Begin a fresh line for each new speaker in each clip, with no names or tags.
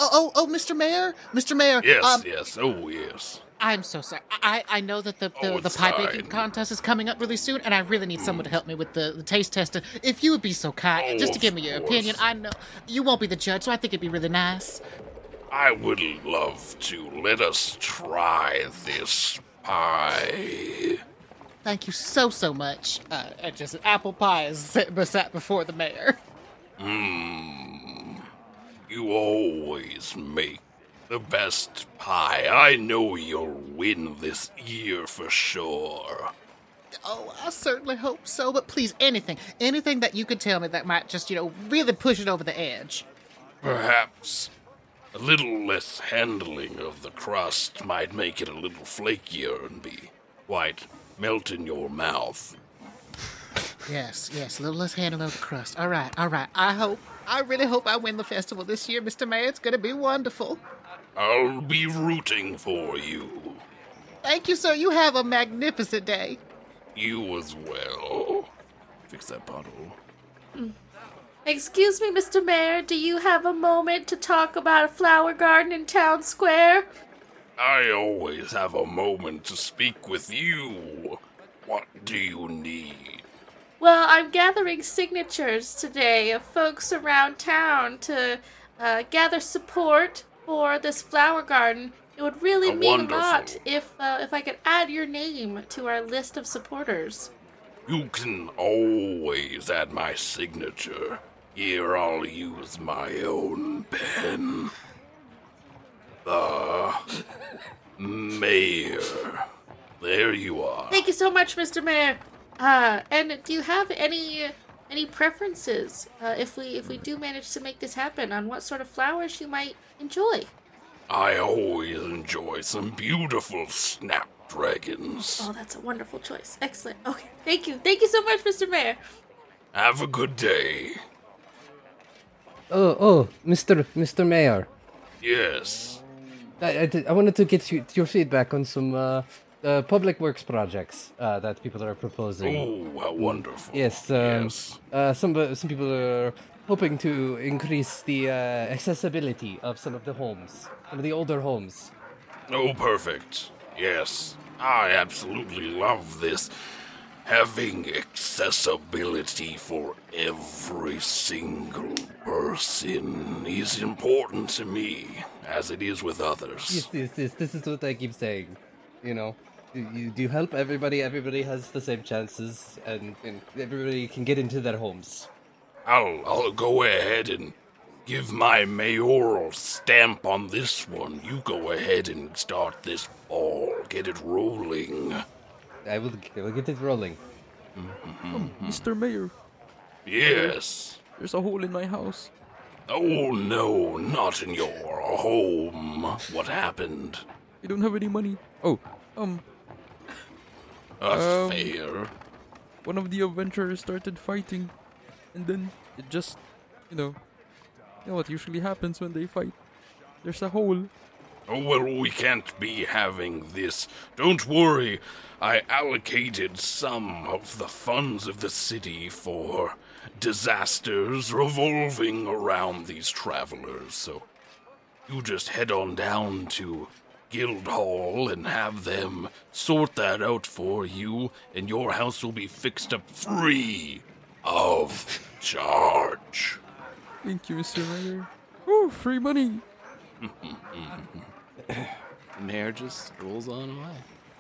Mr. Mayor? Mr. Mayor.
Yes. Oh, yes.
I'm so sorry. I know that the
it's
pie
fine.
baking contest is coming up really soon, and I really need someone to help me with the taste testing. If you would be so kind, just to give me your opinion. I know you won't be the judge, so I think it'd be really nice.
I would love to. Let us try this pie.
Thank you so much. Just apple pie is sat before the mayor.
You always make the best pie. I know you'll win this year for sure.
Oh, I certainly hope so, but please, anything that you could tell me that might just, really push it over the edge.
Perhaps a little less handling of the crust might make it a little flakier and be quite melt in your mouth.
Yes, a little less handling of the crust. All right. I really hope I win the festival this year, Mr. Mayor. It's going to be wonderful.
I'll be rooting for you.
Thank you, sir. You have a magnificent day.
You as well. Fix that bottle.
Excuse me, Mr. Mayor, do you have a moment to talk about a flower garden in Town Square?
I always have a moment to speak with you. What do you need?
Well, I'm gathering signatures today of folks around town to gather support for this flower garden. It would really mean a lot if I could add your name to our list of supporters.
You can always add my signature. Here, I'll use my own pen. The Mayor. There you are.
Thank you so much, Mr. Mayor. And do you have any preferences if we do manage to make this happen on what sort of flowers you might enjoy?
I always enjoy some beautiful snapdragons.
Oh, that's a wonderful choice. Excellent. Okay, thank you. Thank you so much, Mr. Mayor.
Have a good day.
Oh, Mr. Mayor.
Yes.
I wanted to get your feedback on some public works projects that people are proposing.
Oh, how wonderful.
Yes. Some people are hoping to increase the accessibility of some of the homes, some of the older homes.
Oh, perfect. Yes, I absolutely love this. Having accessibility for every single person is important to me, as it is with others.
Yes. This is what I keep saying. You help everybody. Everybody has the same chances, and everybody can get into their homes.
I'll go ahead and give my mayoral stamp on this one. You go ahead and start this ball. Get it rolling.
I will get it rolling.
Mr. Mayor,
Yes.
there's a hole in my house.
Oh, no, not in your home. What happened?
I don't have any money. Oh,
That's fair.
one of the adventurers started fighting, and then it just, you know what usually happens when they fight. There's a hole.
Oh, well, we can't be having this. Don't worry. I allocated some of the funds of the city for disasters revolving around these travelers. So you just head on down to Guildhall and have them sort that out for you, and your house will be fixed up free of charge.
Thank you, Mr. Mayor. Woo, free money.
The mayor just rolls on away.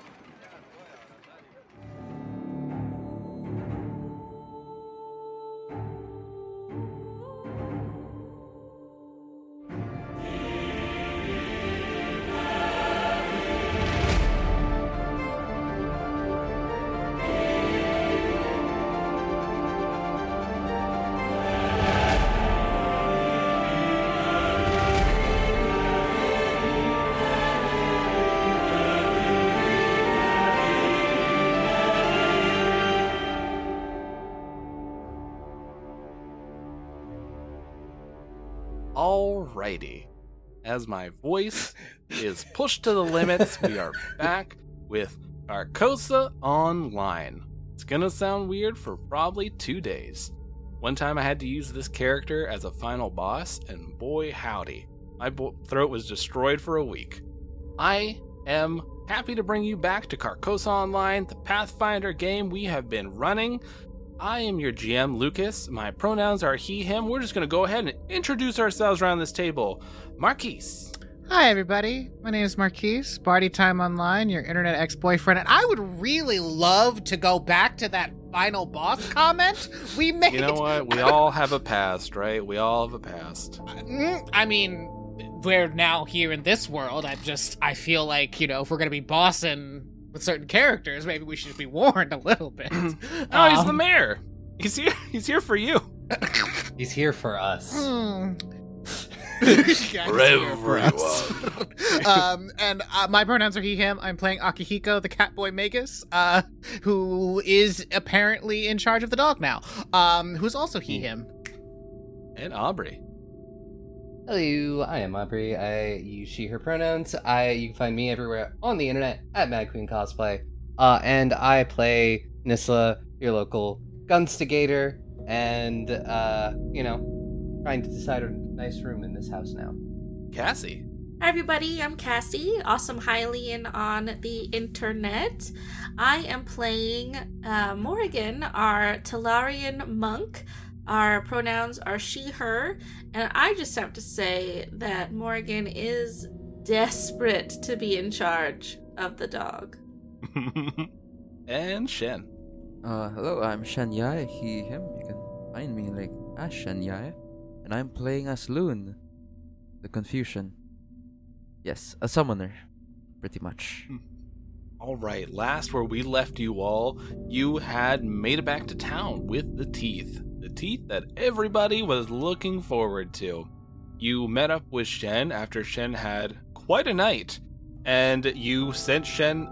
Alrighty. As my voice is pushed to the limits, we are back with Carcosa Online. It's gonna sound weird for probably 2 days. One time I had to use this character as a final boss, and boy howdy, My throat was destroyed for a week. I am happy to bring you back to Carcosa Online, the Pathfinder game we have been running. I am your GM, Lucas. My pronouns are he, him. We're just going to go ahead and introduce ourselves around this table. Marquise.
Hi, everybody. My name is Marquise, Party Time Online, your internet ex-boyfriend, and I would really love to go back to that final boss comment we made.
You know what? We all have a past, right? We all have a past.
I mean, we're now here in this world. I feel like, if we're going to be bossing with certain characters, maybe we should be warned a little bit.
Oh, he's the mayor. He's here. He's here for you.
He's here for us.
For everyone.
And my pronouns are he, him. I'm playing Akihiko, the Catboy Magus, who is apparently in charge of the dog now, who's also he, him.
And Aubrey.
Hello, I am Aubrey. I use she, her pronouns. You can find me everywhere on the internet at Mad Queen Cosplay. And I play Nisla, your local gunstigator, and, trying to decide a nice room in this house now.
Cassie.
Hi everybody, I'm Cassie, awesome Hylian on the internet. I am playing Morrigan, our Talarian monk. Our pronouns are she, her, and I just have to say that Morrigan is desperate to be in charge of the dog.
And Shen.
Hello, I'm Shen Yai, he, him. You can find me like as Shen Yai. And I'm playing as Loon, the Confusion. Yes, a summoner, pretty much.
All right, last where we left you all, you had made it back to town with the teeth. The teeth that everybody was looking forward to. You met up with Shen after Shen had quite a night, and you sent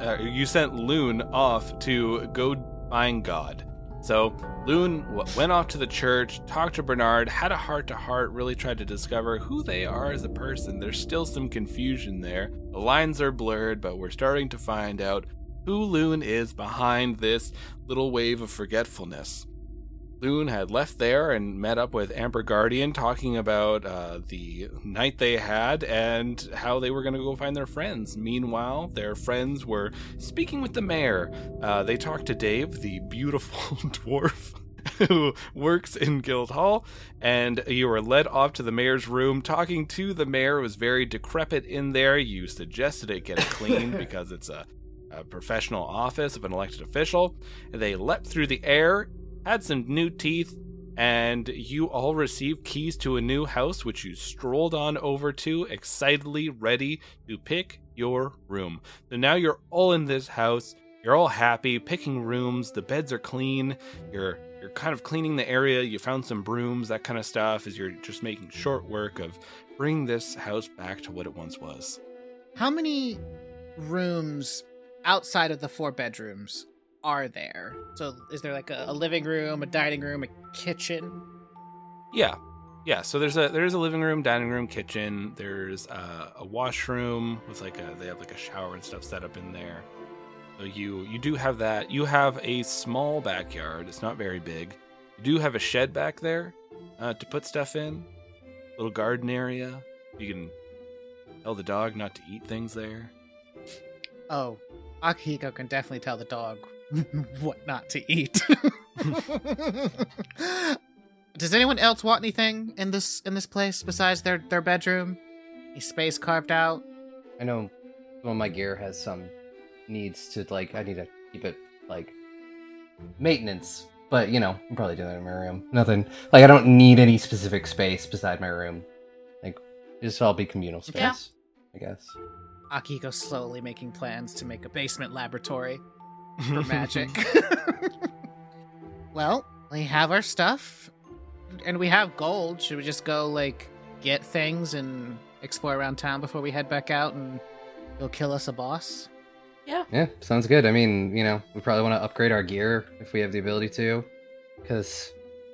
Loon off to go find God. So Loon went off to the church, talked to Bernard, had a heart-to-heart, really tried to discover who they are as a person. There's still some confusion there. The lines are blurred, but we're starting to find out who Loon is behind this little wave of forgetfulness. Loon had left there and met up with Amber Guardian, talking about the night they had and how they were going to go find their friends. Meanwhile, their friends were speaking with the mayor. They talked to Dave, the beautiful dwarf who works in Guildhall, and you were led off to the mayor's room. Talking to the mayor, was very decrepit in there. You suggested it get it cleaned because it's a professional office of an elected official. They leapt through the air, had some new teeth, and you all received keys to a new house, which you strolled on over to, excitedly ready to pick your room. So now you're all in this house, you're all happy, picking rooms, the beds are clean, you're kind of cleaning the area, you found some brooms, that kind of stuff, as you're just making short work of bringing this house back to what it once was.
How many rooms outside of the 4 bedrooms are there? So is there like a living room, a dining room, a kitchen?
Yeah. So there's a living room, dining room, kitchen. There's a washroom with they have like a shower and stuff set up in there. So you do have that. You have a small backyard. It's not very big. You do have a shed back there to put stuff in. Little garden area. You can tell the dog not to eat things there.
Oh, Akihiko can definitely tell the dog what not to eat. Does anyone else want anything in this place besides their bedroom? Any space carved out?
I know some of my gear has some needs to, I need to keep it, maintenance. But, I'm probably doing it in my room. Nothing, I don't need any specific space beside my room. Just all be communal space, I guess.
Akihiko slowly making plans to make a basement laboratory for magic. Well, we have our stuff, and we have gold. Should we just go, get things and explore around town before we head back out and go kill us a boss?
Yeah, sounds good. I mean, we probably want to upgrade our gear if we have the ability to, because,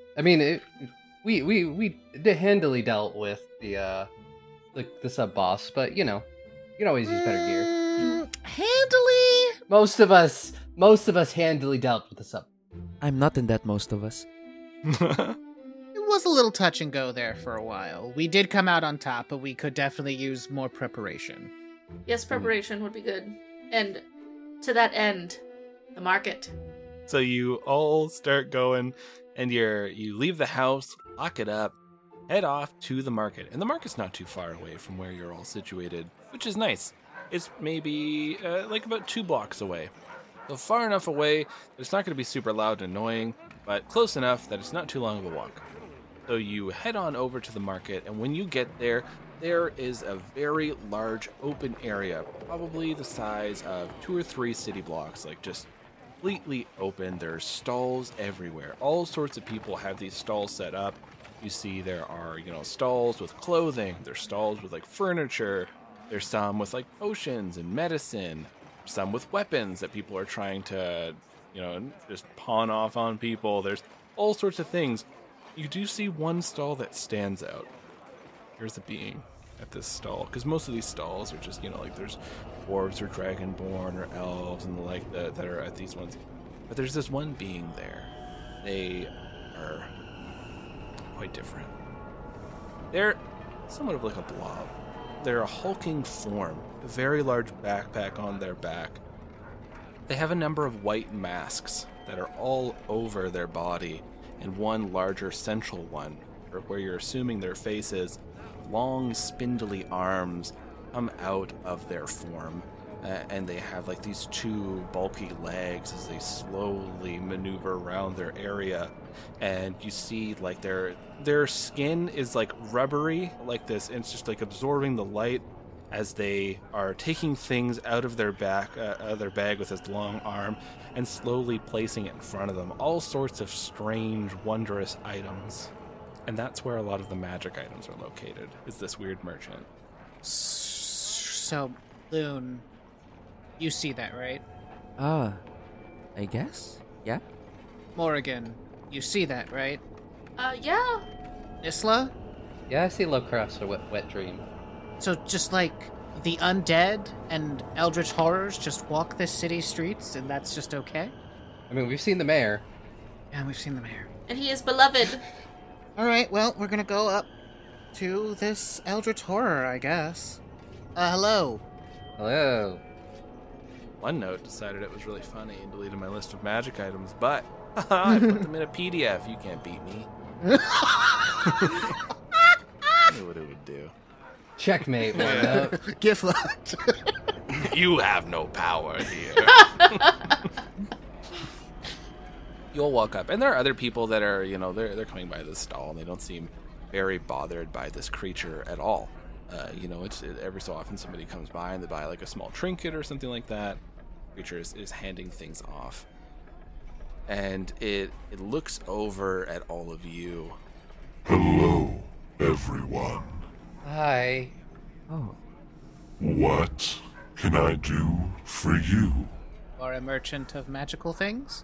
we handily dealt with the sub boss, but you can always use better gear.
Handily.
Most of us handily dealt with the sub.
I'm not in that most of us.
Well, was a little touch and go there for a while. We did come out on top, but we could definitely use more preparation.
Yes, preparation would be good. And to that end, the market.
So you all start going, and you leave the house, lock it up, head off to the market. And the market's not too far away from where you're all situated, which is nice. It's maybe like about 2 blocks away. So far enough away that it's not going to be super loud and annoying, but close enough that it's not too long of a walk. So you head on over to the market, and when you get there, there is a very large open area, probably the size of 2 or 3 city blocks, like just completely open. There's stalls everywhere. All sorts of people have these stalls set up. You see there are, stalls with clothing. There's stalls with like furniture. There's some with like potions and medicine. Some with weapons that people are trying to, just pawn off on people. There's all sorts of things. You do see one stall that stands out. There's a being at this stall, because most of these stalls are just, like there's dwarves or dragonborn or elves and the like that are at these ones. But there's this one being there. They are quite different. They're somewhat of like a blob. They're a hulking form, a very large backpack on their back. They have a number of white masks that are all over their body, and one larger central one, where you're assuming their faces. Long, spindly arms come out of their form, and they have like these 2 bulky legs as they slowly maneuver around their area. And you see like their skin is like rubbery like this, and it's just like absorbing the light as they are taking things out of their bag with this long arm and slowly placing it in front of them. All sorts of strange, wondrous items. And that's where a lot of the magic items are located, is this weird merchant.
So, Loon, you see that, right?
I guess? Yeah?
Morrigan, you see that, right?
Yeah.
Nisla?
Yeah, I see Lovecraft's wet dream.
So just like the undead and eldritch horrors just walk this city's streets, and that's just okay?
I mean, we've seen the mayor.
Yeah, we've seen the mayor.
And he is beloved.
All right, well, we're gonna go up to this eldritch horror, I guess. Hello.
Hello.
OneNote decided it was really funny and deleted my list of magic items, but I put them in a PDF. You can't beat me. I knew what it would do.
Checkmate, OneNote.
Gift locked.
You have no power here.
You'll walk up, and there are other people that are, they're coming by this stall, and they don't seem very bothered by this creature at all. It's every so often somebody comes by and they buy like a small trinket or something like that. The creature is handing things off, and it looks over at all of you.
Hello, everyone.
Hi.
Oh.
What can I do for you?
Or a merchant of magical things?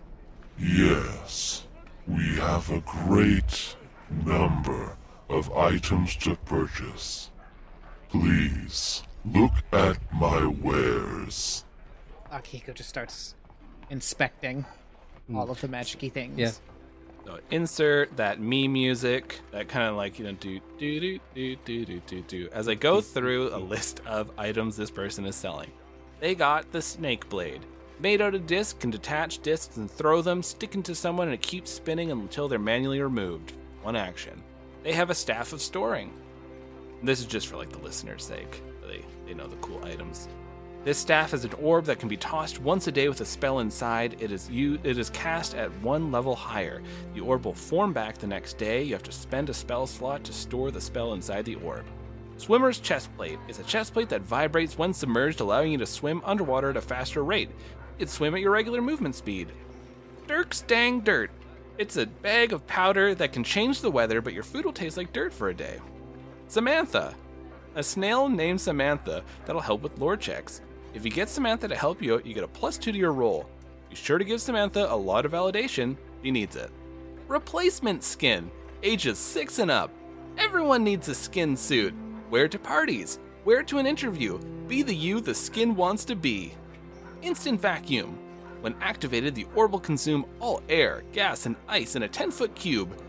Yes, we have a great number of items to purchase. Please, look at my wares.
Akihiko just starts inspecting all of the magic-y things.
Yeah.
So insert that me music, that kind of like, do, do, do, do, do, do, do, do, as I go through a list of items this person is selling. They got the snake blade. Made out of discs, can detach discs and throw them, stick into someone, and it keeps spinning until they're manually removed. One action. They have a staff of storing. This is just for like the listener's sake. They know the cool items. This staff has an orb that can be tossed once a day with a spell inside. It is cast at 1 level higher. The orb will form back the next day. You have to spend a spell slot to store the spell inside the orb. Swimmer's chest plate is a chest plate that vibrates when submerged, allowing you to swim underwater at a faster rate. You can swim at your regular movement speed. Dirk's Dang Dirt. It's a bag of powder that can change the weather, but your food will taste like dirt for a day. Samantha. A snail named Samantha that'll help with lore checks. If you get Samantha to help you out, you get a +2 to your roll. Be sure to give Samantha a lot of validation. He needs it. Replacement skin. Ages 6 and up. Everyone needs a skin suit. Wear it to parties. Wear it to an interview. Be the you the skin wants to be. Instant vacuum. When activated, the orb will consume all air, gas, and ice in a 10-foot cube.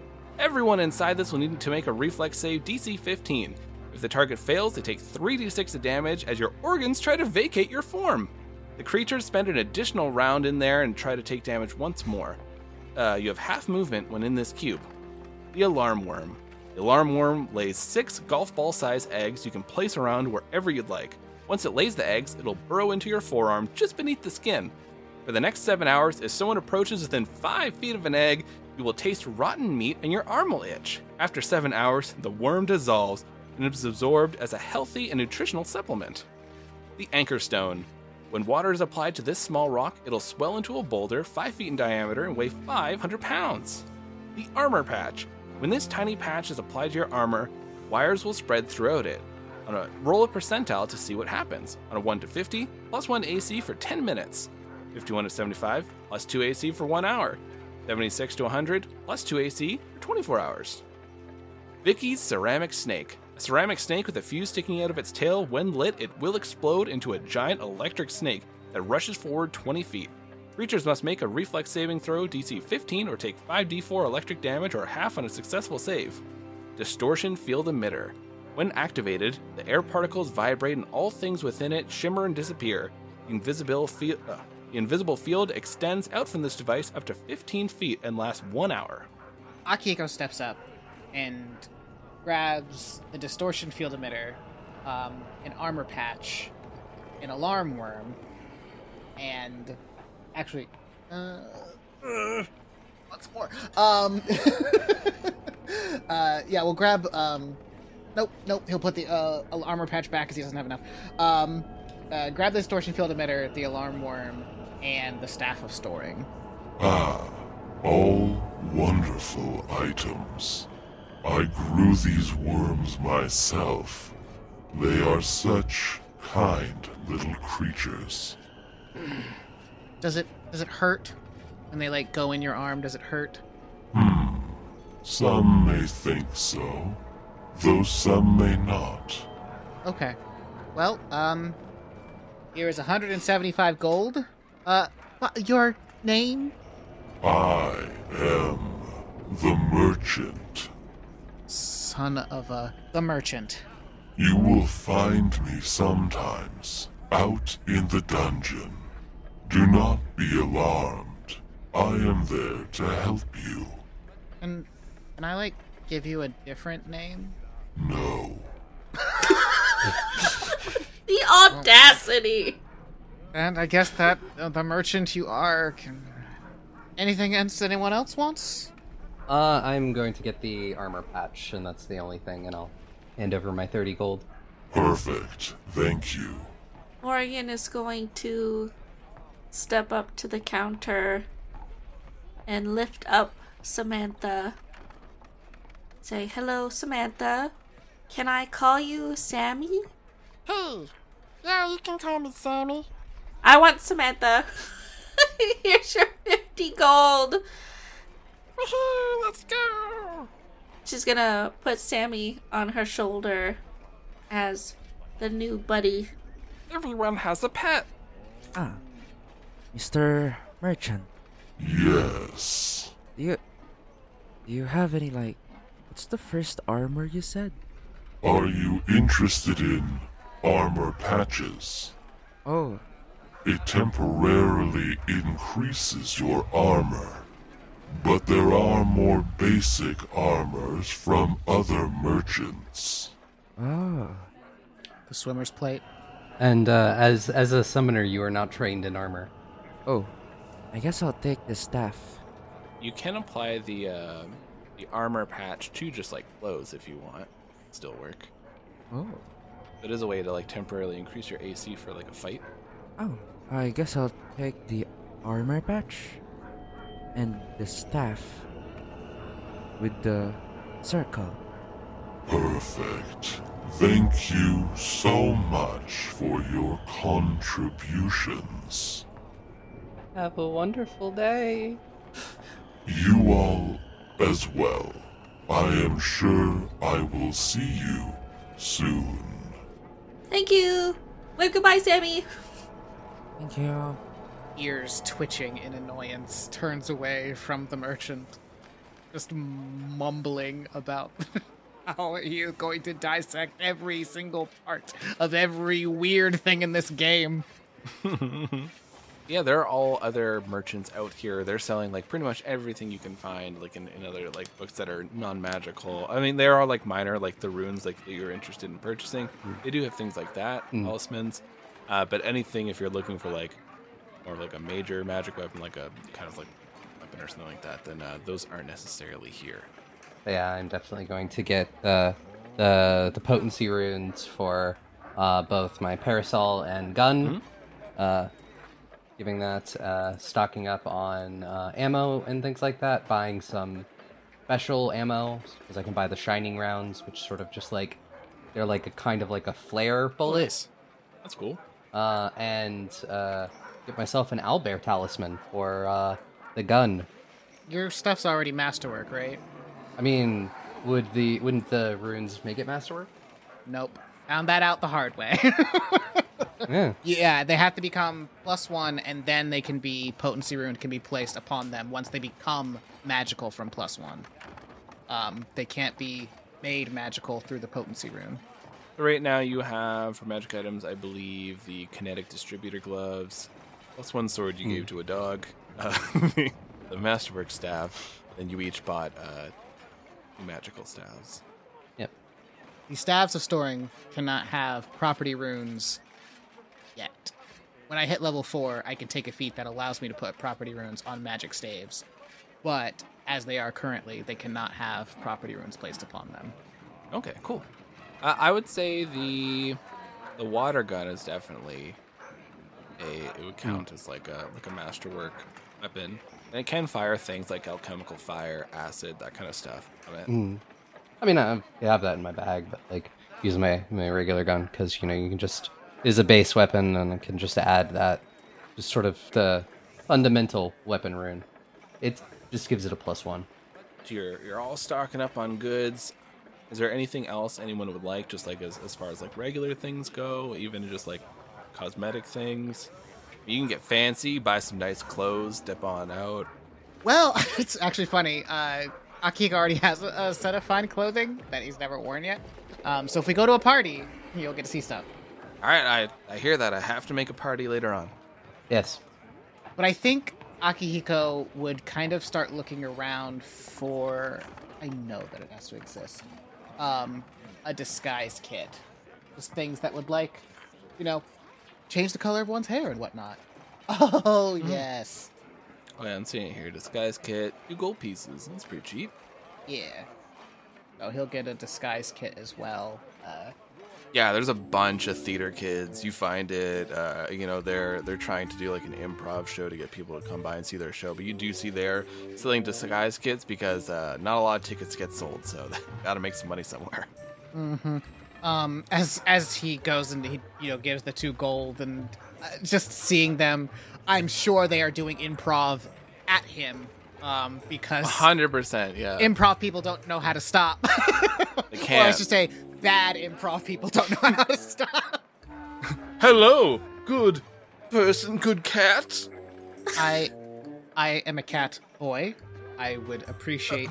Everyone inside this will need to make a reflex save DC 15. If the target fails, they take 3d6 of damage as your organs try to vacate your form. The creatures spend an additional round in there and try to take damage once more. You have half movement when in this cube. The Alarm Worm. The Alarm Worm lays 6 golf ball-sized eggs you can place around wherever you'd like. Once it lays the eggs, it'll burrow into your forearm just beneath the skin. For the next 7 hours, if someone approaches within 5 feet of an egg, you will taste rotten meat and your arm will itch. After 7 hours, the worm dissolves and is absorbed as a healthy and nutritional supplement. The Anchor Stone. When water is applied to this small rock, it'll swell into a boulder 5 feet in diameter and weigh 500 pounds. The Armor Patch. When this tiny patch is applied to your armor, wires will spread throughout it. Roll a percentile to see what happens. On a 1 to 50, plus 1 AC for 10 minutes. 51 to 75, plus 2 AC for 1 hour. 76 to 100, plus 2 AC for 24 hours. Vicky's Ceramic Snake. A ceramic snake with a fuse sticking out of its tail, when lit, it will explode into a giant electric snake that rushes forward 20 feet. Creatures must make a reflex saving throw DC 15 or take 5d4 electric damage or half on a successful save. Distortion Field Emitter. When activated, the air particles vibrate and all things within it shimmer and disappear. The invisible field extends out from this device up to 15 feet and lasts 1 hour.
Akihiko steps up and grabs the Distortion Field Emitter, an Armor Patch, an Alarm Worm, and... Actually, what's more? Yeah, we'll grab, Nope, he'll put the, Armor Patch back because he doesn't have enough. Grab the Distortion Field Emitter, the Alarm Worm, and the Staff of Storing.
Ah, all wonderful items. I grew these worms myself. They are such kind little creatures.
Does it hurt when they, like, go in your arm? Does it hurt?
Some may think so, though some may not.
Okay. Well, here is 175 gold. Your name?
I am the Merchant.
Son of the Merchant.
You will find me sometimes out in the dungeon. Do not be alarmed. I am there to help you.
And can I, like, give you a different name?
No.
The audacity!
And I guess that the merchant you are can... Anything else anyone else wants?
I'm going to get the armor patch, and that's the only thing, and I'll hand over my 30 gold.
Perfect. Thank you.
Morgan is going to step up to the counter and lift up Samantha. Say, "Hello, Samantha. Can I call you Sammy?"
Hey, yeah, you can call me Sammy.
I want Samantha. Here's your 50 gold.
Woohoo, let's go.
She's gonna put Sammy on her shoulder as the new buddy.
Everyone has a pet.
Ah, Mr. Merchant.
Yes.
Do you have any, like, what's the first armor you said?
Are you interested in armor patches?
Oh,
It temporarily increases your armor, but there are more basic armors from other merchants.
oh.
The swimmer's plate.
And as a summoner, you are not trained in armor.
Oh, I guess I'll take the staff.
You can apply the armor patch to just like clothes if you want. Still work.
Oh.
It is a way to like temporarily increase your AC for like a fight.
Oh, I guess I'll take the armor patch and the staff with the circle.
Perfect. Thank you so much for your contributions.
Have a wonderful day.
You all as well. I am sure I will see you soon.
Thank you. Wave goodbye, Sammy.
Thank you.
Ears twitching in annoyance, turns away from the merchant. just mumbling about how you're going to dissect every single part of every weird thing in this game.
Yeah, there are all other merchants out here. They're selling like pretty much everything you can find, like in other like books that are non-magical. I mean, there are like minor, like the runes, like that you're interested in purchasing. They do have things like that, talismans. But anything, if you're looking for like more of like a major magic weapon, like a kind of like weapon or something like that, then those aren't necessarily here.
Yeah, I'm definitely going to get the potency runes for both my parasol and gun. Giving that, stocking up on ammo and things like that, buying some special ammo, because I can buy the shining rounds, which sort of just like, they're like a kind of like a flare bullet.
Nice. That's cool.
And get myself an owlbear talisman for the gun.
Your stuff's already masterwork, right?
I mean, wouldn't the runes make it masterwork?
Nope. Found that out the hard way.
Yeah.
Yeah, they have to become +1, and then they can be potency rune can be placed upon them once they become magical from +1. They can't be made magical through the potency rune.
Right now you have, for magic items, I believe, the kinetic distributor gloves, +1 sword you gave to a dog, the masterwork staff, and you each bought 2 magical staves.
Yep.
The staves of storing cannot have property runes yet. When I hit level 4, I can take a feat that allows me to put property runes on magic staves. But as they are currently, they cannot have property runes placed upon them.
Okay, cool. I would say the water gun is definitely it would count as like a masterwork weapon, and it can fire things like alchemical fire, acid, that kind of stuff.
I mean, I have that in my bag, but like use my regular gun because you can just is a base weapon, and I can just add that, just sort of the fundamental weapon rune. It just gives it a +1.
So you're all stocking up on goods. Is there anything else anyone would like, just like as far as like regular things go, even just like cosmetic things? You can get fancy, buy some nice clothes, dip on out.
Well, it's actually funny. Akihiko already has a set of fine clothing that he's never worn yet. So if we go to a party, you'll get to see stuff.
All right, I hear that. I have to make a party later on.
Yes.
But I think Akihiko would kind of start looking around for... I know that it has to exist. A disguise kit. Just things that would, like, change the color of one's hair and whatnot. Oh, yes.
Oh, yeah, I'm seeing it here. Disguise kit, 2 gold pieces. That's pretty cheap.
Yeah. So he'll get a disguise kit as well.
Yeah, there's a bunch of theater kids. You find it, they're trying to do like an improv show to get people to come by and see their show. But you do see they're selling disguise kits because not a lot of tickets get sold, so they gotta make some money somewhere.
Mm-hmm. As he goes and he gives the 2 gold and just seeing them, I'm sure they are doing improv at him. Because
100%, yeah.
Improv people don't know how to stop.
They can't.
Or I should say, bad improv people don't know how to stop.
Hello, good person, good cat.
I am a cat boy. I would appreciate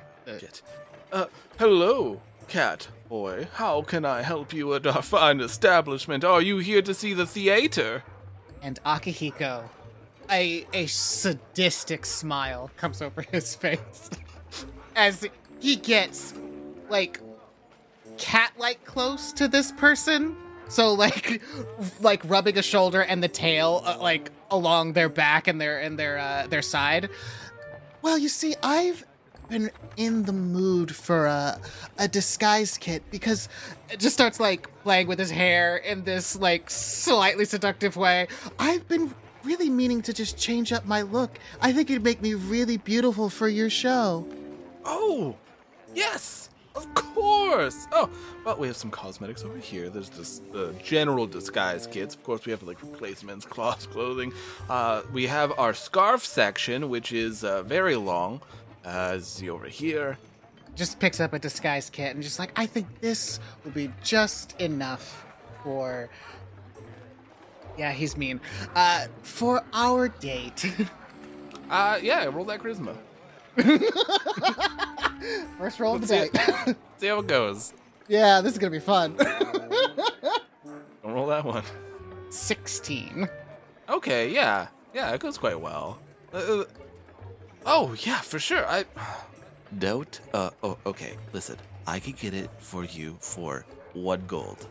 hello, cat boy. How can I help you at our fine establishment? Are you here to see the theater?
And Akihiko, a sadistic smile comes over his face as he gets, like, cat-like close to this person. So, like rubbing a shoulder and the tail, like, along their back and their side. Well, you see, I've been in the mood for a disguise kit because it just starts, like, playing with his hair in this, like, slightly seductive way. I've been really meaning to just change up my look. I think it'd make me really beautiful for your show.
Oh, yes, of course. Oh, well, we have some cosmetics over here. There's just the general disguise kits. Of course, we have like replacements, clothing. We have our scarf section, which is very long. See over here.
Just picks up a disguise kit and just like, I think this will be just enough for... Yeah, he's mean. For our date.
Yeah, roll that charisma.
First roll of the
Let's
day.
See how it goes.
Yeah, this is gonna be fun.
Don't roll that one.
16.
Okay, yeah. Yeah, it goes quite well. Oh, yeah, for sure. Note? Okay, listen. I could get it for you for 1 gold.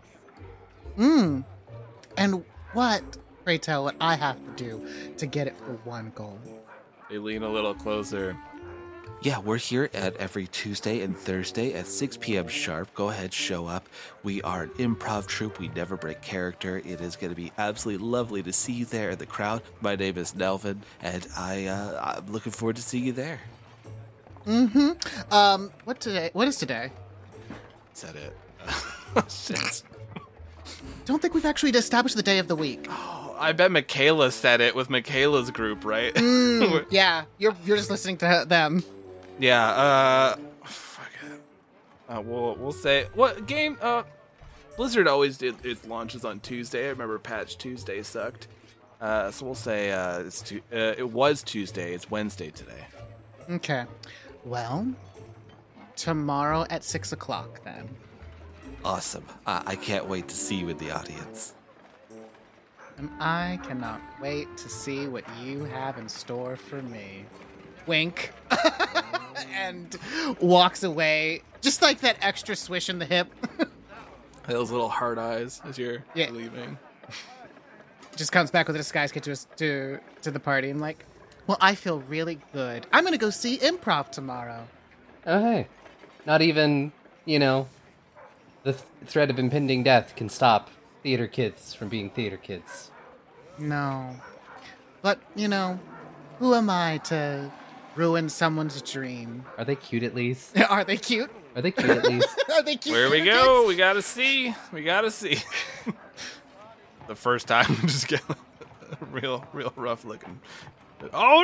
And what, pray tell, what I have to do to get it for 1 gold?
They lean a little closer. Yeah, we're here at every Tuesday and Thursday at 6 p.m. sharp. Go ahead, show up. We are an improv troupe. We never break character. It is going to be absolutely lovely to see you there in the crowd. My name is Nelvin, and I'm looking forward to seeing you there.
What is today?
Is that it? Shit.
Don't think we've actually established the day of the week.
Oh, I bet Michaela said it with Michaela's group, right?
Yeah, you're just listening to them.
Yeah, fuck it. We'll say, what game, Blizzard always did its launches on Tuesday. I remember Patch Tuesday sucked. So we'll say, it was Tuesday, it's Wednesday today.
Okay. Well, tomorrow at 6 o'clock then.
Awesome. I can't wait to see you in the audience.
And I cannot wait to see what you have in store for me. Wink. And walks away, just like that extra swish in the hip.
Those little hard eyes as you're
Yeah.
leaving.
Just comes back with a disguise kit to the party and like, well, I feel really good. I'm gonna go see improv tomorrow.
Oh, hey. Not even, the threat of impending death can stop theater kids from being theater kids.
No. But, who am I to ruin someone's dream?
Are they cute at least?
Are they cute?
Are they cute at least?
Are they cute?
Where we
theater
go,
kids?
we gotta see. The first time, we just get real rough looking. Oh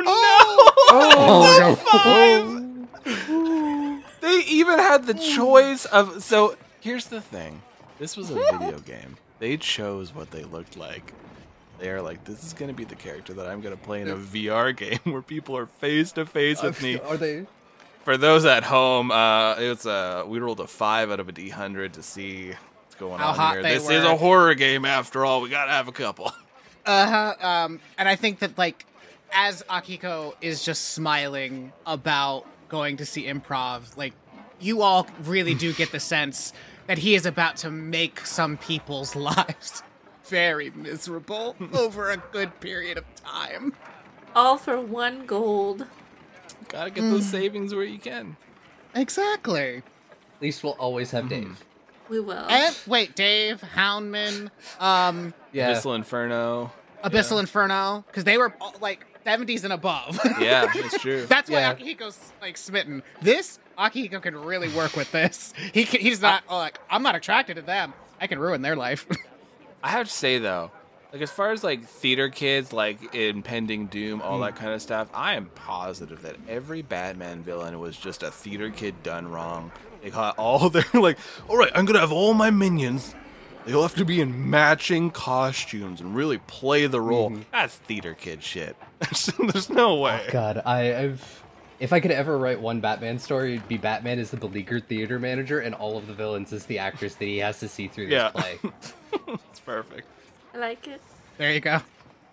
no!
Oh,
They even had the choice of. So here's the thing: this was a video game. They chose what they looked like. They are like, this is gonna be the character that I'm gonna play in a VR game where people are face to face with me.
Are they?
For those at home, we rolled a 5 out of a D100 to see what's going
How
on
hot
here.
they
This
were.
is a horror game after all. We gotta have a couple.
And I think that, like, as Akiko is just smiling about going to see improv, like, you all really do get the sense that he is about to make some people's lives very miserable over a good period of time.
All for 1 gold.
Gotta get those savings where you can.
Exactly.
At least we'll always have Dave.
We will.
And wait, Dave, Houndman,
Yeah.
Abyssal Inferno.
Abyssal Inferno, because they were like 70s and above.
Yeah, that's true.
That's why
Yeah.
Akihiko's like smitten. This Akihiko can really work with this. He's not like, I'm not attracted to them. I can ruin their life.
I have to say though, like as far as like theater kids, like impending doom, all that kind of stuff, I am positive that every Batman villain was just a theater kid done wrong. They got all their like, all right, I'm gonna have all my minions. They'll have to be in matching costumes and really play the role. That's theater kid shit. There's no way.
God, if I could ever write one Batman story, it'd be Batman as the beleaguered theater manager and all of the villains as the actors that he has to see through this
Yeah.
play.
It's perfect.
I like it.
There you go.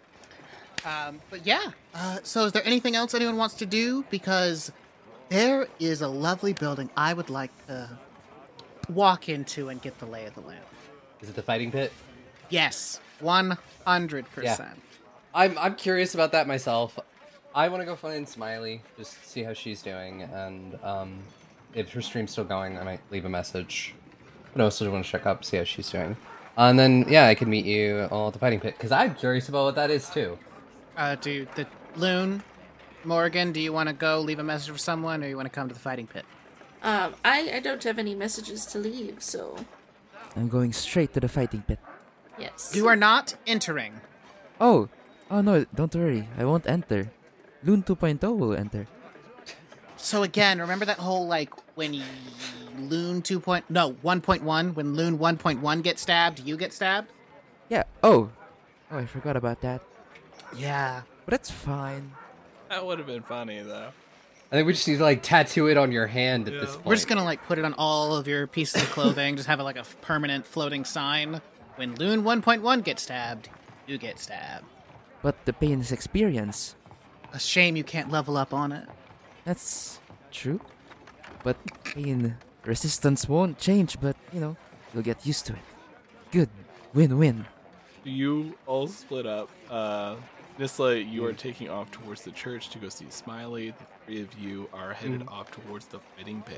But yeah, so is there anything else anyone wants to do? Because there is a lovely building I would like to walk into and get the lay of the land.
Is it the fighting pit?
Yes, 100%.
Yeah. I'm curious about that myself. I want to go find Smiley, just see how she's doing, and if her stream's still going, I might leave a message. But I also want to check up, see how she's doing. And then, yeah, I can meet you all at the fighting pit, because I'm curious about what that is, too.
Dude, the Loon, Morgan, do you want to go leave a message for someone, or you want to come to the fighting pit?
I don't have any messages to leave, so
I'm going straight to the fighting pit.
yes.
You are not entering.
Oh no, don't worry. I won't enter. Loon 2.0 will enter.
So again, remember that whole, like, when Loon 1.1, when Loon 1.1 gets stabbed, you get stabbed?
Yeah. Oh, I forgot about that.
Yeah.
But that's fine.
That would have been funny though.
I think we just need to like tattoo it on your hand at this point.
We're just gonna like put it on all of your pieces of clothing. Just have it like a permanent floating sign. When Loon 1.1 gets stabbed, you get stabbed.
But the pain is experience.
A shame you can't level up on it.
That's true. But pain resistance won't change, but you'll get used to it. Good. Win-win.
You all split up. Nisla, you are taking off towards the church to go see Smiley. The three of you are headed off towards the fighting pit.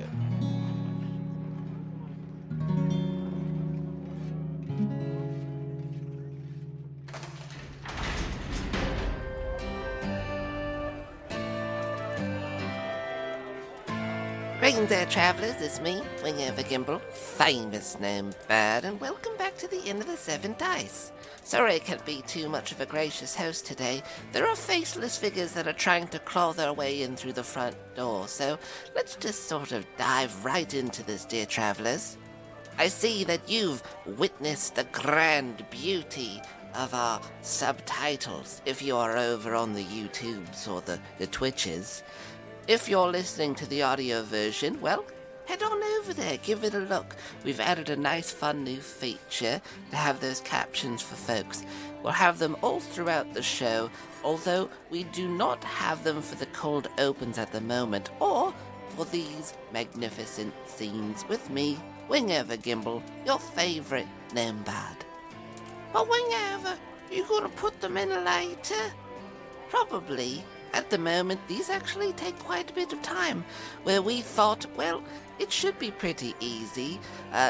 Greetings there, travellers. It's me, Wingover Gimble, famous gnome bird, and welcome back to the Inn of the Seven Dice. Sorry I can't be too much of a gracious host today. There are faceless figures that are trying to claw their way in through the front door, so let's just sort of dive right into this, dear travellers. I see that you've witnessed the grand beauty of our subtitles, if you are over on the YouTubes or the Twitches. If you're listening to the audio version, well, head on over there, give it a look. We've added a nice fun new feature to have those captions for folks. We'll have them all throughout the show, although we do not have them for the cold opens at the moment, or for these magnificent scenes with me, Wingover Gimble, your favourite gnome bard. But Wingover, you gonna put them in later? Probably. At the moment, these actually take quite a bit of time, where we thought, well, it should be pretty easy.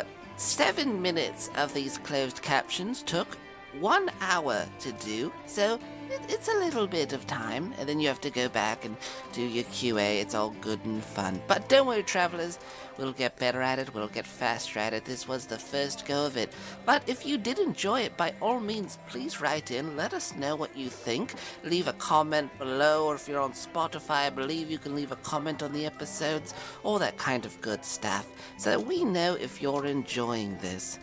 7 minutes of these closed captions took 1 hour to do, so it's a little bit of time, and then you have to go back and do your QA. It's all good and fun. But don't worry, travelers, we'll get better at it, we'll get faster at it. This was the first go of it. But if you did enjoy it, by all means, please write in, let us know what you think. Leave a comment below, or if you're on Spotify, I believe you can leave a comment on the episodes, all that kind of good stuff, so that we know if you're enjoying this.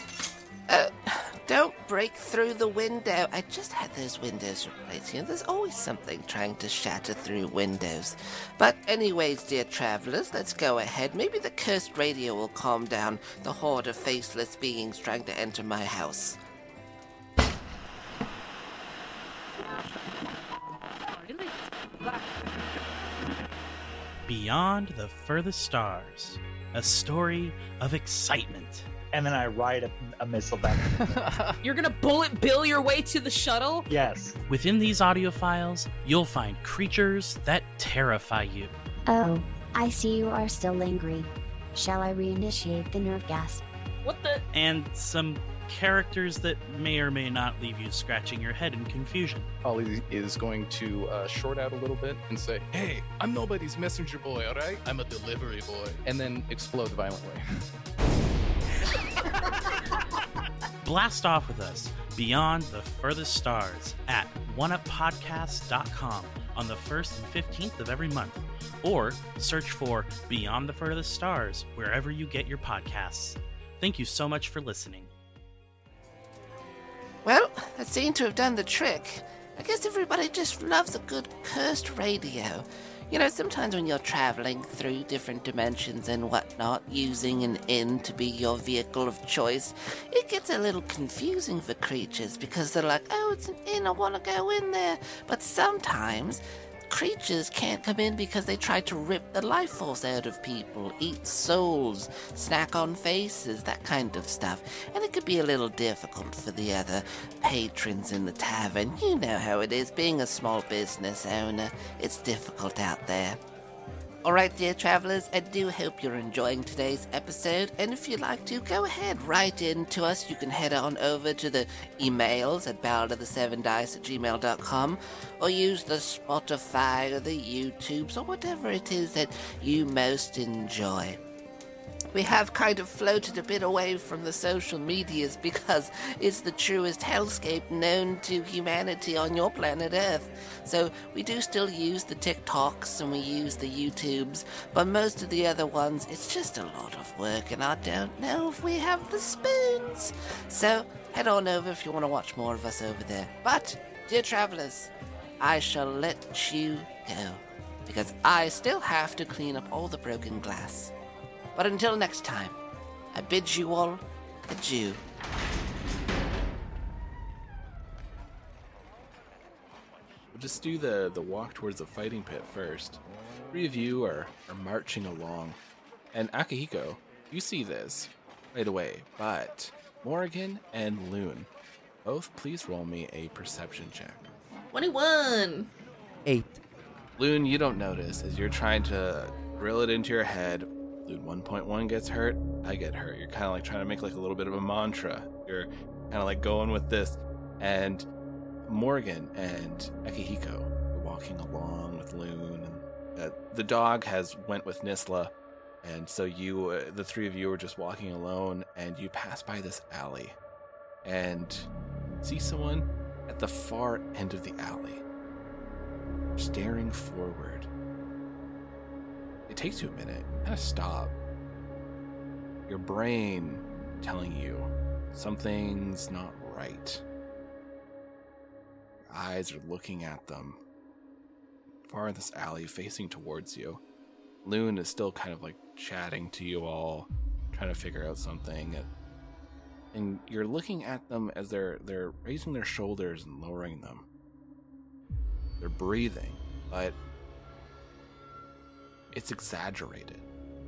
Don't break through the window. I just had those windows replaced. There's always something trying to shatter through windows. But anyways, dear travelers, let's go ahead. Maybe the cursed radio will calm down the horde of faceless beings trying to enter my house.
Beyond the Furthest Stars, a story of excitement.
And then I ride a missile back.
You're gonna bullet bill your way to the shuttle?
Yes.
Within these audio files, you'll find creatures that terrify you.
Oh, I see you are still angry. Shall I reinitiate the nerve gas?
What the?
And some characters that may or may not leave you scratching your head in confusion.
Ollie is going to short out a little bit and say, "Hey, I'm nobody's messenger boy, alright? I'm a delivery boy." And then explode violently.
Blast off with us beyond the furthest stars at oneuppodcast.com on the 1st and 15th of every month, or search for Beyond the Furthest Stars wherever you get your podcasts. Thank you so much for listening.
Well, that seemed to have done the trick. I guess everybody just loves a good cursed radio. Sometimes when you're traveling through different dimensions and whatnot, using an inn to be your vehicle of choice, it gets a little confusing for creatures because they're like, oh, it's an inn, I want to go in there. But sometimes creatures can't come in because they try to rip the life force out of people, eat souls, snack on faces, that kind of stuff. And it could be a little difficult for the other patrons in the tavern. You know how it is, being a small business owner. It's difficult out there. Alright, dear travelers, I do hope you're enjoying today's episode, and if you'd like to, go ahead, write in to us. You can head on over to the emails at balladofthesevendice@gmail.com, or use the Spotify or the YouTubes, or whatever it is that you most enjoy. We have kind of floated a bit away from the social medias because it's the truest hellscape known to humanity on your planet Earth. So we do still use the TikToks and we use the YouTubes, but most of the other ones, it's just a lot of work and I don't know if we have the spoons. So head on over if you want to watch more of us over there. But, dear travelers, I shall let you go. because I still have to clean up all the broken glass. But until next time, I bid you all adieu.
We'll just do the walk towards the fighting pit first. 3 of you are marching along. And Akihiko, you see this right away, but Morgan and Loon, both please roll me a perception check.
21.
8.
Loon, you don't notice as you're trying to drill it into your head. Loon 1.1 gets hurt, I get hurt. You're kind of like trying to make like a little bit of a mantra. You're kind of like going with this. And Morgan and Akihiko are walking along with Loon. And the dog has went with Nisla. And so you, the 3 of you are just walking alone, and you pass by this alley and see someone at the far end of the alley staring forward. It takes you a minute, kind of stop. Your brain telling you something's not right. Your eyes are looking at them. Far in this alley, facing towards you. Loon is still kind of like chatting to you all, trying to figure out something. And you're looking at them as they're raising their shoulders and lowering them. They're breathing, but it's exaggerated.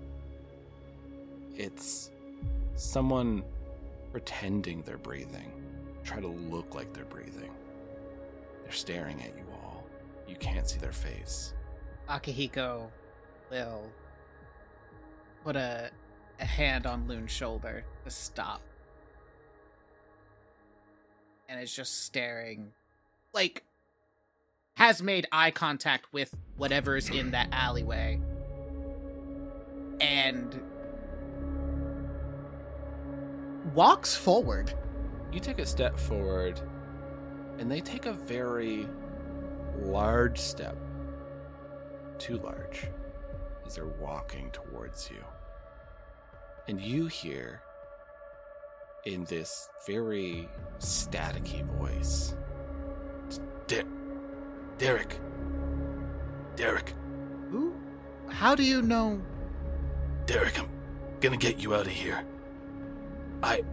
It's someone pretending they're breathing, try to look like they're breathing. They're staring at you all. You can't see their face.
Akihiko will put a hand on Loon's shoulder to stop. And is just staring, like, has made eye contact with whatever's in that alleyway. And walks forward.
You take a step forward, and they take a very large step. Too large. As they're walking towards you. And you hear, in this very staticky voice, Derek.
Who? How do you know?
Derek, I'm gonna get you out of here. I.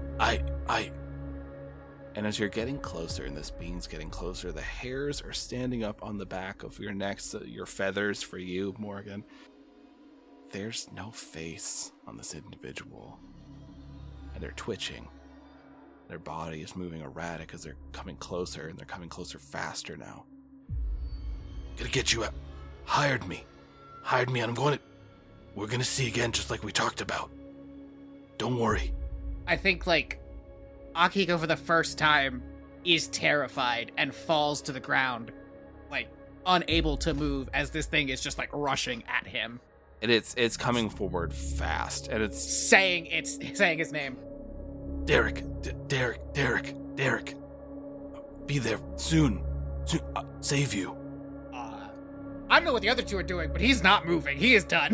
And as you're getting closer, and this being's getting closer, the hairs are standing up on the back of your neck, so your feathers for you, Morgan. There's no face on this individual. And they're twitching. Their body is moving erratic as they're coming closer, and they're coming closer faster now.
Gonna get you out. Hired me, and we're gonna see again just like we talked about. Don't worry.
I think, like, Akihiko for the first time is terrified and falls to the ground, like, unable to move as this thing is just, like, rushing at him.
And it's coming forward fast, and it's
saying his name.
Derek. Be there soon. Save you.
I don't know what the other 2 are doing, but he's not moving. He is done.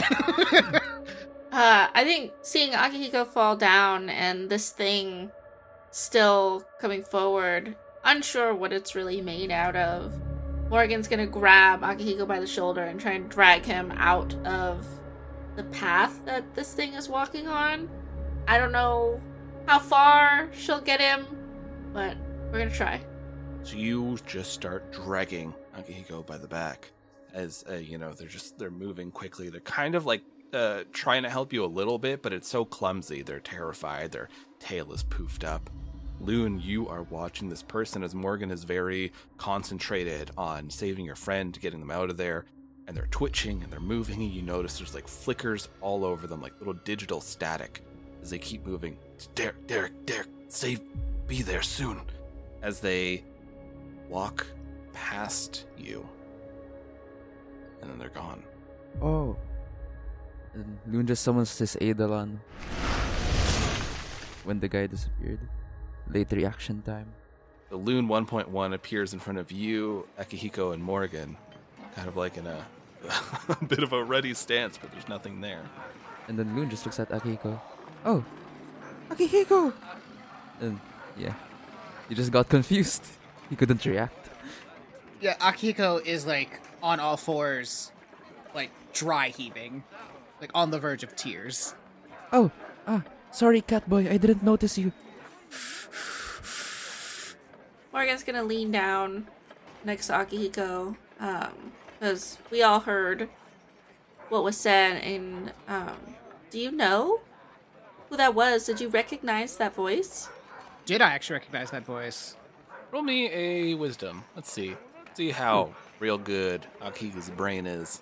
I think seeing Akihiko fall down and this thing still coming forward, unsure what it's really made out of, Morgan's gonna grab Akihiko by the shoulder and try and drag him out of the path that this thing is walking on. I don't know how far she'll get him, but we're gonna try.
So you just start dragging Akihiko by the back as, they're moving quickly. They're kind of like trying to help you a little bit, but it's so clumsy. They're terrified. Their tail is poofed up. Loon, you are watching this person as Morgan is very concentrated on saving your friend, getting them out of there, and they're twitching and they're moving, and you notice there's like flickers all over them, like little digital static as they keep moving.
Derek, be there soon.
As they walk past you, and then they're gone.
Oh. And Loon just summons his Eidolon when the guy disappeared. Late reaction time.
The Loon 1.1 appears in front of you, Akihiko, and Morgan, kind of like in a bit of a ready stance, but there's nothing there.
And then Loon just looks at Akihiko. Oh, Akihiko! And yeah, he just got confused. He couldn't react.
Yeah, Akihiko is like on all fours, like dry heaving, like on the verge of tears.
Oh, sorry, Catboy. I didn't notice you.
Morgan's gonna lean down next to Akihiko, because we all heard what was said, and, do you know who that was? Did you recognize that voice?
Did I actually recognize that voice?
Roll me a wisdom. Let's see. See how real good Akihiko's brain is.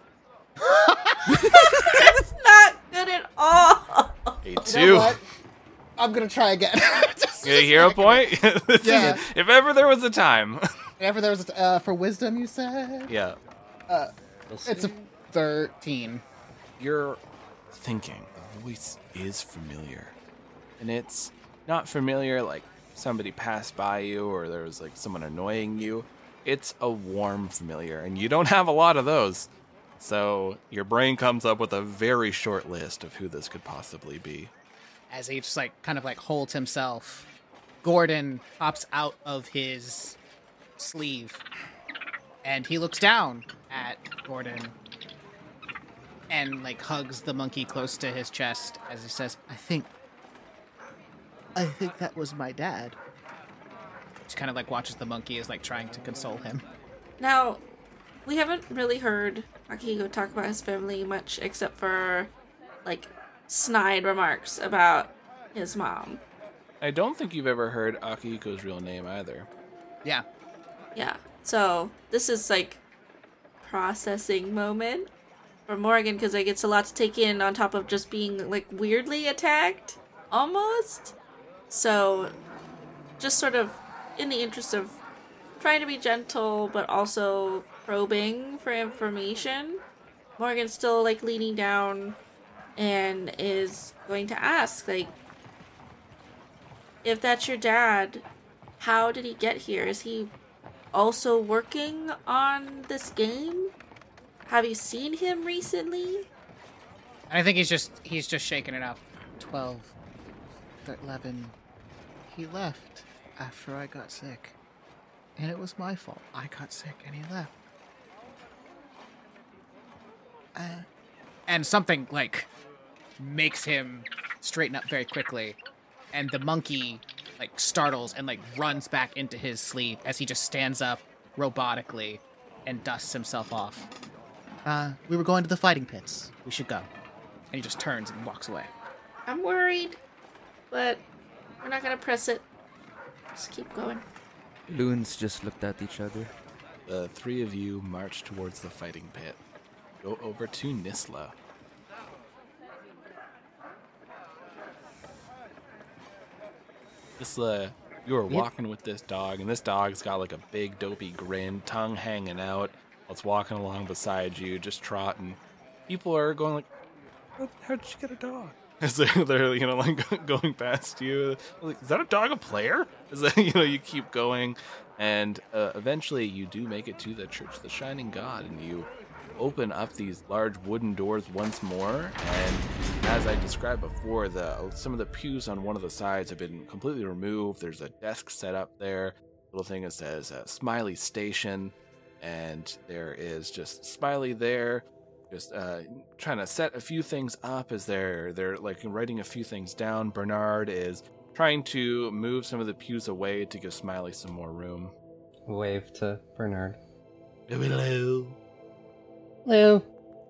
It's not good at all.
A 2.
I'm gonna try again.
Get a hero point?
Yeah.
If ever there was a time.
Whenever there was a, for wisdom, you said?
Yeah.
It's a 13.
You're thinking the voice is familiar. And it's not familiar like somebody passed by you or there was like someone annoying you. It's a warm familiar, and you don't have a lot of those. So your brain comes up with a very short list of who this could possibly be.
As he just like kind of like holds himself, Gordon pops out of his sleeve, and he looks down at Gordon and like hugs the monkey close to his chest as he says, I think that was my dad. Just kind of like watches the monkey as like trying to console him.
Now, we haven't really heard Akihiko talk about his family much, except for like snide remarks about his mom.
I don't think you've ever heard Akihiko's real name either.
Yeah.
Yeah. So this is like processing moment for Morgan, because like it's a lot to take in on top of just being like weirdly attacked, almost. So just sort of in the interest of trying to be gentle but also probing for information, Morgan's still like leaning down and is going to ask, like, if that's your dad, how did he get here? Is he also working on this game? Have you seen him recently?
I think he's just shaking it up. 12, 11. He left after I got sick. And it was my fault. I got sick and he left. And something, like, makes him straighten up very quickly. And the monkey, like, startles and, like, runs back into his sleeve as he just stands up robotically and dusts himself off. We were going to the fighting pits. We should go. And he just turns and walks away.
I'm worried, but we're not gonna press it. Just keep going.
Loons just looked at each other.
The three of you march towards the fighting pit. Go over to Nisla. Nisla, you are walking with this dog, and this dog's got like a big dopey grin, tongue hanging out. It's walking along beside you, just trotting. People are going like, how'd you get a dog? As they're, you know, like going past you. Like, is that a dog a player? Is that, you know, you keep going, and eventually you do make it to the Church of the Shining God, and you open up these large wooden doors once more, and as I described before, some of the pews on one of the sides have been completely removed. There's a desk set up there, little thing that says Smiley Station, and there is just Smiley there, just trying to set a few things up as they're like writing a few things down. Bernard is trying to move some of the pews away to give Smiley some more room.
Wave to Bernard.
Hello.
Hello.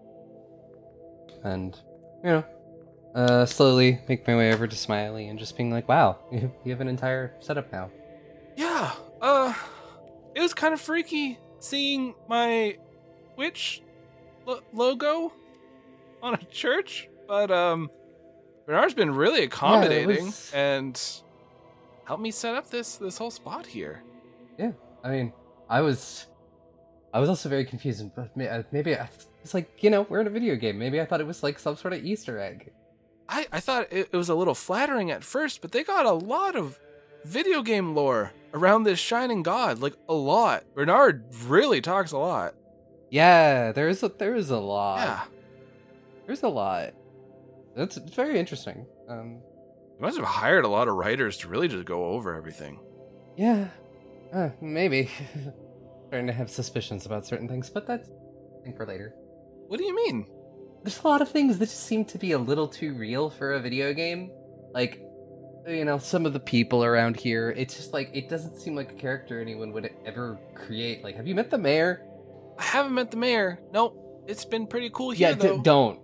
And, you know, slowly make my way over to Smiley and just being like, wow, you have an entire setup now.
Yeah, it was kind of freaky seeing my witch logo on a church, but Bernard's been really accommodating and helped me set up this whole spot here.
Yeah, I mean, I was also very confused, but maybe it's like, you know, we're in a video game. Maybe I thought it was like some sort of Easter egg.
I thought it was a little flattering at first, but they got a lot of video game lore around this shining god, like a lot. Bernard really talks a lot.
Yeah, there is a lot.
Yeah,
there's a lot. It's very interesting.
You must have hired a lot of writers to really just go over everything.
Yeah, maybe. Starting to have suspicions about certain things, but that's I think for later.
What do you mean?
There's a lot of things that just seem to be a little too real for a video game. Like, you know, some of the people around here, it's just like, it doesn't seem like a character anyone would ever create. Like, have you met the mayor?
I haven't met the mayor. Nope. It's been pretty cool here, though.
Don't.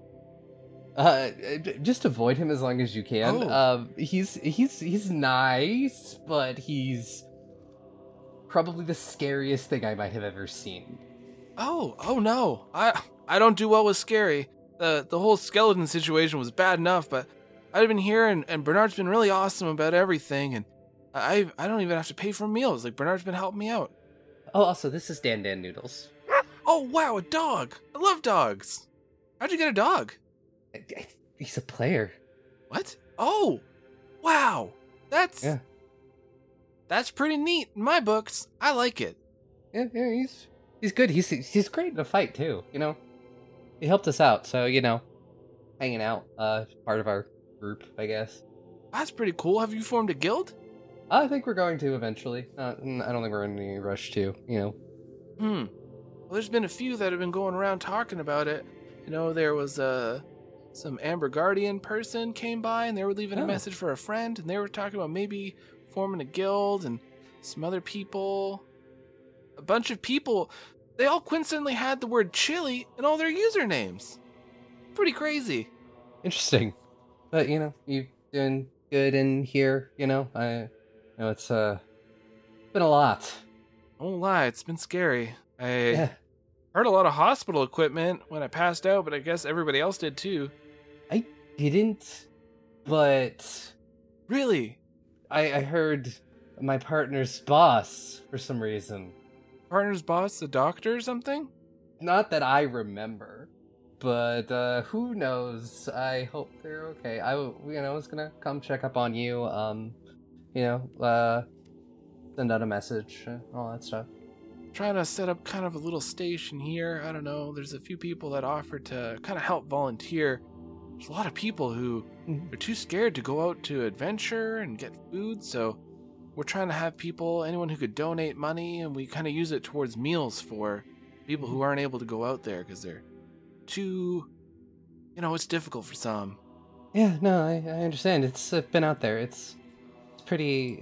Just avoid him as long as you can.
Oh.
He's nice, but he's probably the scariest thing I might have ever seen.
Oh no. I don't do well with scary. The whole skeleton situation was bad enough, but I've been here and Bernard's been really awesome about everything, and I don't even have to pay for meals. Like, Bernard's been helping me out.
Oh, also, this is Dan Noodles.
Oh wow, a dog. I love dogs. How'd you get a dog?
He's a player.
What? Oh, wow. That's pretty neat in my books. I like it.
Yeah, he's good. He's great in a fight too. You know, he helped us out. So you know, hanging out, part of our group, I guess.
That's pretty cool. Have you formed a guild?
I think we're going to eventually. I don't think we're in any rush to. You know.
Well, there's been a few that have been going around talking about it. You know, there was some Amber Guardian person came by, and they were leaving a message for a friend, and they were talking about maybe forming a guild, and some other people. A bunch of people. They all coincidentally had the word chili in all their usernames. Pretty crazy.
Interesting. But, you know, you doing good in here, you know? I know it's been a lot.
I won't lie, it's been scary. I heard a lot of hospital equipment when I passed out, but I guess everybody else did too.
I didn't, but...
Really?
I heard my partner's boss, for some reason.
Partner's boss, the doctor or something?
Not that I remember, but who knows? I hope they're okay. I was gonna come check up on you, send out a message, all that stuff.
Trying to set up kind of a little station here. I don't know. There's a few people that offer to kind of help volunteer. There's a lot of people who are too scared to go out to adventure and get food, so we're trying to have people, anyone who could donate money, and we kind of use it towards meals for people who aren't able to go out there because they're too, it's difficult for some.
Yeah, no, I understand. It's been out there. It's pretty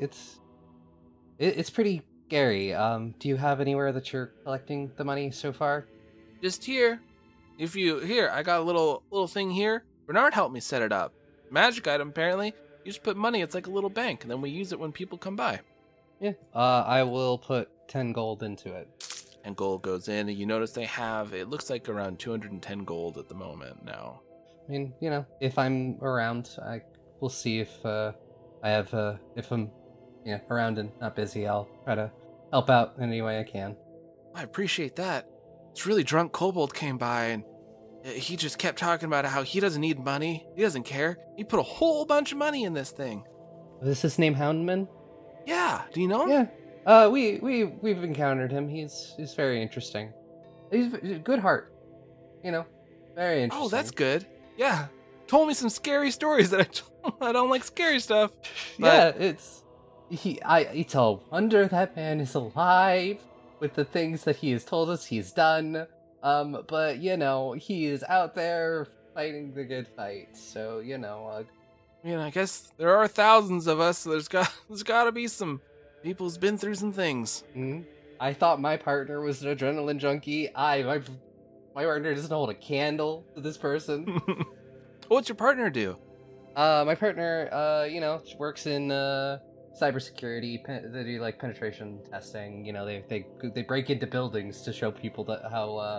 scary. Do you have anywhere that you're collecting the money so far?
Just here. I got a little thing here. Bernard helped me set it up. Magic item, apparently. You just put money, it's like a little bank, and then we use it when people come by.
Yeah. I will put 10 gold into it.
And gold goes in, and you notice they have, it looks like around 210 gold at the moment now.
I mean, if I'm around, I will see if if I'm around and not busy, I'll try to help out in any way I can.
I appreciate that. This really drunk kobold came by, and he just kept talking about how he doesn't need money. He doesn't care. He put a whole bunch of money in this thing.
Is his name Houndman?
Yeah. Do you know him?
Yeah. We've encountered him. He's very interesting. He's a good heart. Very interesting.
Oh, that's good. Yeah. Told me some scary stories that I don't like scary stuff. But...
Yeah, it's a wonder that man is alive with the things that he has told us he's done. But he is out there fighting the good fight. So
I guess there are thousands of us. So there's got to be some people who's been through some things.
Mm-hmm. I thought my partner was an adrenaline junkie. My partner doesn't hold a candle to this person.
What's your partner do?
My partner, works in cybersecurity. They do like penetration testing. They break into buildings to show people how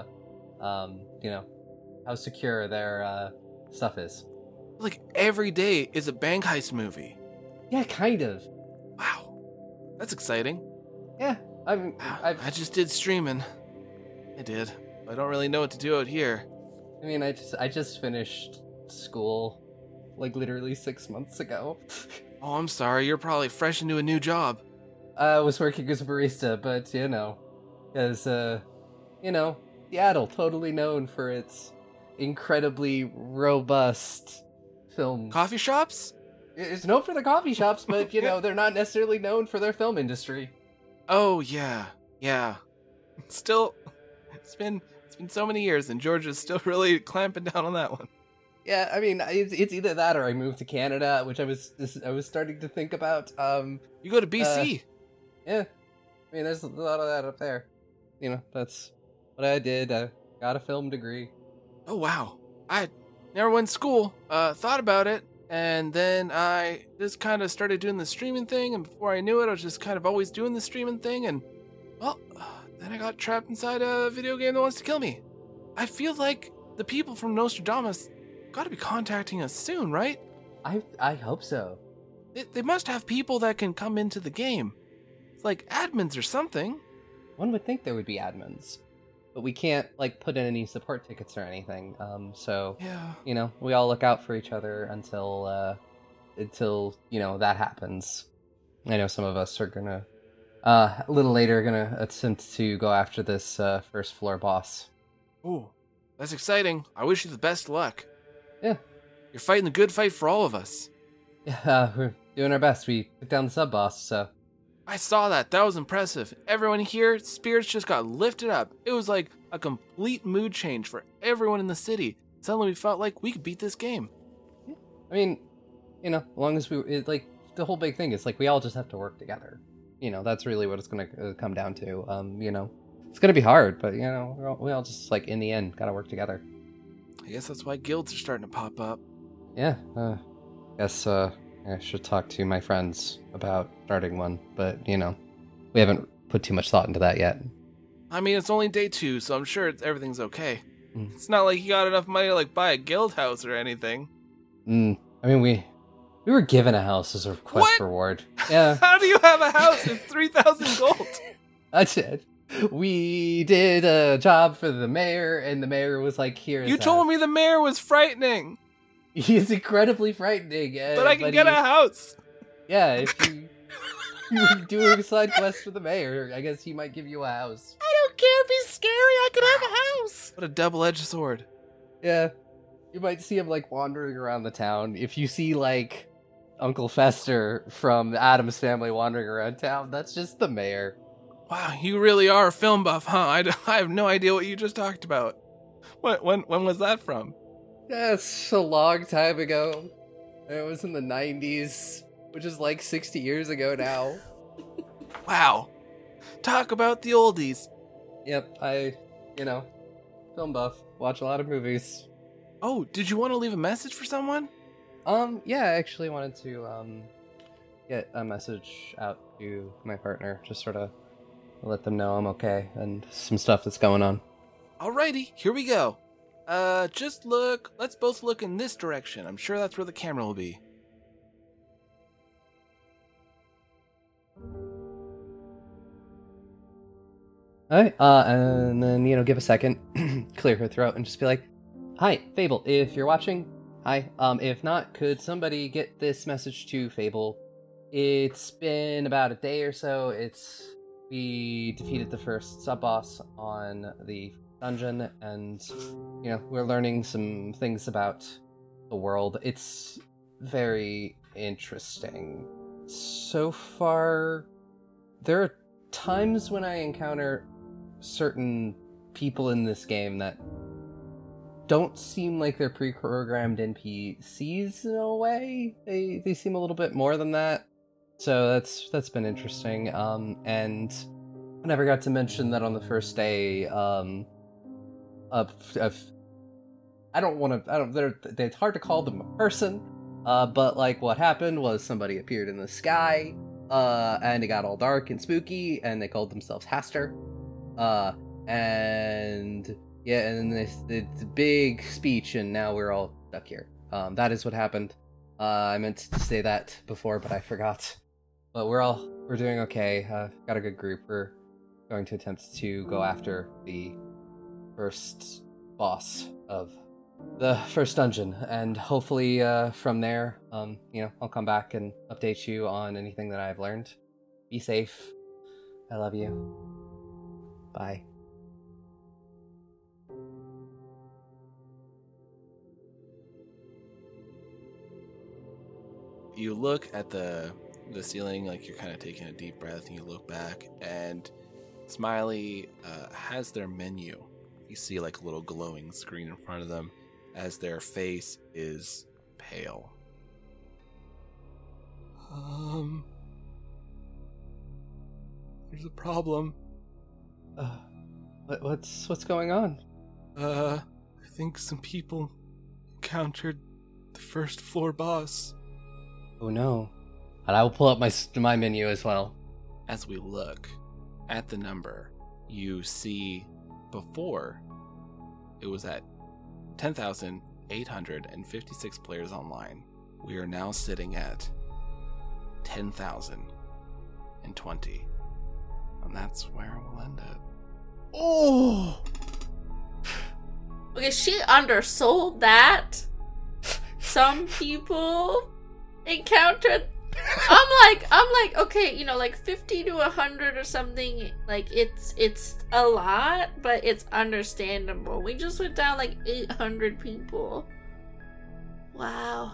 secure their stuff is.
Like every day is a bank heist movie.
Yeah, kind of.
Wow, that's exciting.
Yeah,
I just did streaming. I did. I don't really know what to do out here.
I mean, I just finished school, like literally 6 months ago.
Oh, I'm sorry. You're probably fresh into a new job.
I was working as a barista, but because Seattle, totally known for its incredibly robust film.
Coffee shops?
It's known for the coffee shops, but they're not necessarily known for their film industry.
Oh yeah. Still, it's been been so many years, and Georgia's still really clamping down on that one.
Yeah, I mean, it's either that or I moved to Canada, which I was starting to think about.
You go to BC.
Yeah, I mean, there's a lot of that up there. You know, that's what I did. I got a film degree.
Oh wow! I never went to school. Thought about it, and then I just kind of started doing the streaming thing. And before I knew it, I was just kind of always doing the streaming thing. And well, then I got trapped inside a video game that wants to kill me. I feel like the people from Nostradamus got to be contacting us soon, right?
I hope so.
They must have people that can come into the game. It's like admins or something.
One would think there would be admins, but we can't like put in any support tickets or anything. So
yeah,
you know, we all look out for each other until you know that happens. I know some of us are gonna a little later gonna attempt to go after this first floor boss.
Ooh, that's exciting. I wish you the best luck.
Yeah,
you're fighting the good fight for all of us.
Yeah, we're doing our best. We took down the sub boss, so.
I saw that. That was impressive. Everyone here, spirits just got lifted up. It was like a complete mood change for everyone in the city. Suddenly we felt like we could beat this game.
I mean, you know, as long as like, the whole big thing is, like, we all just have to work together. You know, that's really what it's going to come down to. You know, it's going to be hard, but, you know, we all just, like, in the end, got to work together.
I guess that's why guilds are starting to pop up.
Yeah, guess, I should talk to my friends about starting one, but, you know, we haven't put too much thought into that yet.
I mean, it's only day 2, so I'm sure everything's okay. It's not like you got enough money to, like, buy a guild house or anything.
I mean, we were given a house as a quest reward. Yeah.
How do you have a house? It's 3,000 gold.
That's it. We did a job for the mayor, and the mayor was like, "Here's."
You told me the mayor was frightening.
He's incredibly frightening.
But I can get a house.
Yeah, if you do a side quest for the mayor, I guess he might give you a house.
I don't care if he's scary, I could have a house.
What a double-edged sword.
Yeah. You might see him, like, wandering around the town. If you see, like, Uncle Fester from the Addams Family wandering around town, that's just the mayor.
Wow, you really are a film buff, huh? I have no idea what you just talked about. When was that from?
That's a long time ago. It was in the 90s, which is like 60 years ago now.
Wow. Talk about the oldies.
Yep, film buff. Watch a lot of movies.
Oh, did you want to leave a message for someone?
Yeah, I actually wanted to, get a message out to my partner. Just sort of let them know I'm okay and some stuff that's going on.
Alrighty, here we go. Let's both look in this direction. I'm sure that's where the camera will be.
Alright, and then, give a second, clear her throat, and just be like, "Hi, Fable, if you're watching, hi. If not, could somebody get this message to Fable? It's been about a day or so. We defeated the first sub-boss on the dungeon, and, we're learning some things about the world. It's very interesting. So far, there are times when I encounter certain people in this game that don't seem like they're pre-programmed NPCs in a way. They seem a little bit more than that. So that's been interesting. And I never got to mention that on the first day, it's hard to call them a person, but like what happened was somebody appeared in the sky, and it got all dark and spooky, and they called themselves Haster. And this big speech, and now we're all stuck here. That is what happened. I meant to say that before, but I forgot. But we're doing okay. Got a good group. We're going to attempt to go after the first boss of the first dungeon, and hopefully from there, I'll come back and update you on anything that I've learned. Be safe. I love you. Bye.
You look at the ceiling, like you're kind of taking a deep breath, and you look back, and Smiley has their menu You see like a little glowing screen in front of them as their face is pale. There's a problem.
What's going on?
I think some people encountered the first floor boss.
Oh no. And I will pull up my menu as well.
As we look at the number, you see before it was at 10,856 players online. We are now sitting at 10,020. And that's where we'll end it.
Oh!
Okay, she undersold that. Some people encountered. I'm like, okay, you know, like 50 to 100 or something. Like it's a lot, but it's understandable. We just went down like 800 people. Wow.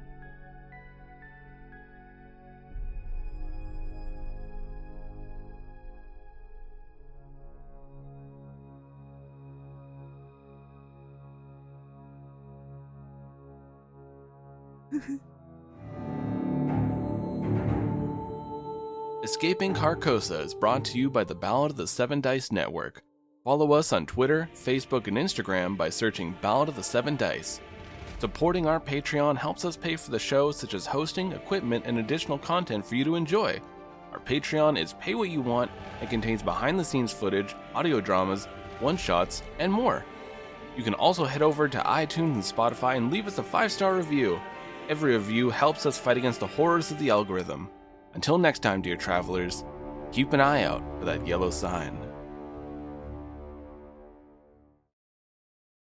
Escaping Carcosa is brought to you by the Ballad of the Seven Dice Network. Follow us on Twitter, Facebook, and Instagram by searching Ballad of the Seven Dice. Supporting our Patreon helps us pay for the show, such as hosting, equipment, and additional content for you to enjoy. Our Patreon is pay what you want and contains behind-the-scenes footage, audio dramas, one-shots, and more. You can also head over to iTunes and Spotify and leave us a 5-star review. Every review helps us fight against the horrors of the algorithm. Until next time, dear travelers, keep an eye out for that yellow sign.